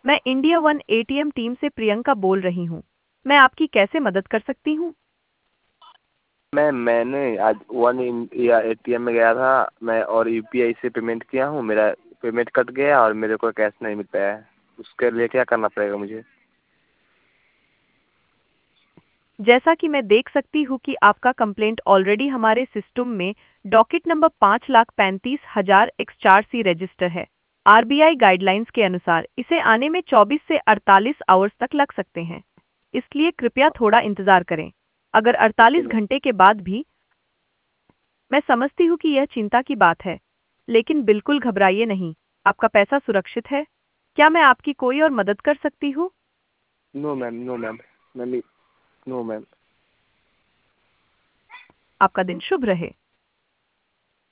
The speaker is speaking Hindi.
मैं इंडिया वन एटीएम टीम से प्रियंका बोल रही हूँ। मैं आपकी कैसे मदद कर सकती हूँ? मैंने आज वन इंडिया एटीएम में गया था मैं और यूपीआई से पेमेंट किया हूँ। मेरा पेमेंट कट गया और मेरे को कैश नहीं मिल पाया है। उसके लिए क्या करना पड़ेगा मुझे? जैसा कि मैं देख सकती हूँ कि आपका कंप्लेंट ऑलरेडी हमारे सिस्टम में docket number 5,35,000 x 4C register है। आरबीआई गाइडलाइंस के अनुसार इसे आने में 24 से 48 आवर्स तक लग सकते हैं, इसलिए कृपया थोड़ा इंतजार करें। अगर 48 घंटे के बाद भी मैं समझती हूँ कि यह चिंता की बात है, लेकिन बिल्कुल घबराइए नहीं, आपका पैसा सुरक्षित है। क्या मैं आपकी कोई और मदद कर सकती हूँ? No ma'am, no ma'am. Ma'am, no ma'am. आपका दिन शुभ रहे।